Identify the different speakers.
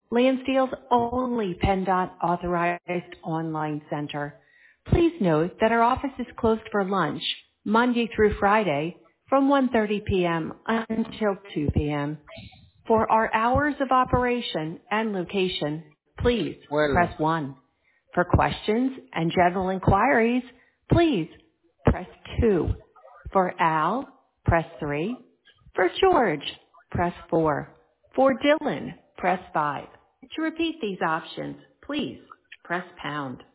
Speaker 1: Lansdale's only PennDOT authorized online center. Please note that our office is closed for lunch Monday through Friday from 1:30 p.m. until 2 p.m. For our hours of operation and location, please
Speaker 2: Well,
Speaker 1: press 1. For questions and general inquiries, please press 2. For Al, press 3. For George, press 4. For Dylan, press 5. To repeat these options, please press pound.